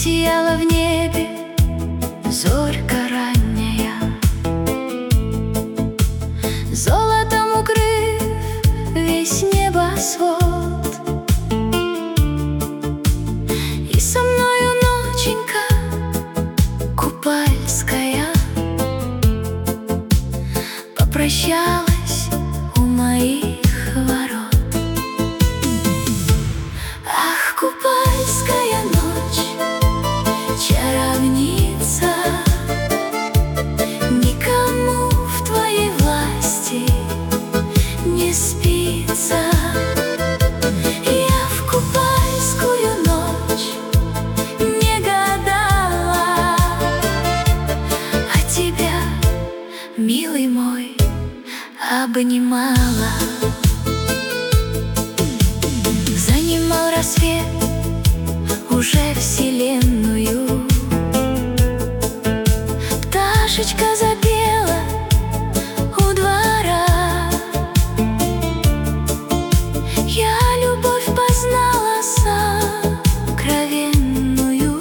Сияла в небе зорька ранняя, золотом укрыв весь небосвод. И со мною ноченька купальская попрощалась у моих ворот. Ах, купальская ночь, чаровница, никому в твоей власти не спится. Я в купальскую ночь не гадала, а тебя, милый мой, обнимала. Занимал рассвет уже вселенную, пташечка запела у двора. Я любовь познала сокровенную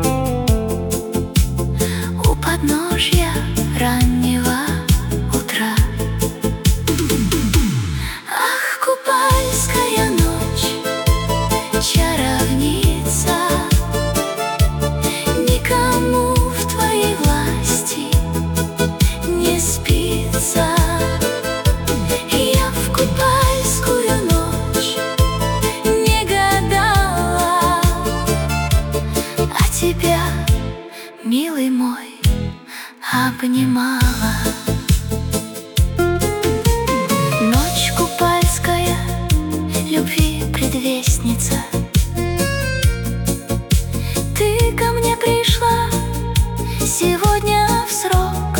у подножья раннего утра. Ах, купальская ночь, чаровница, никому в твоей власти не спится. Я в купальскую ночь не гадала, а тебя, милый мой, обнимала. Ночь купальская, любви предвестница, ты ко мне пришла сегодня в срок,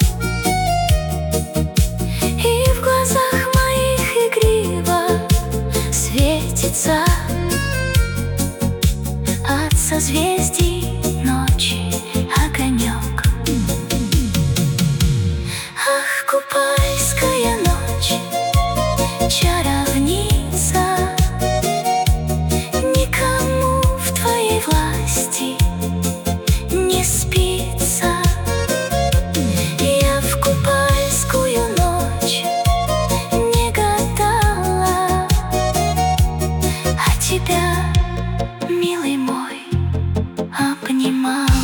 и в глазах моих игриво светится от созвездий ночи огонек. Ах, купальская ночь, чаровница, никому в твоей власти не спится. Я в купальскую ночь не гадала, а тебя, милый мой, обнимала.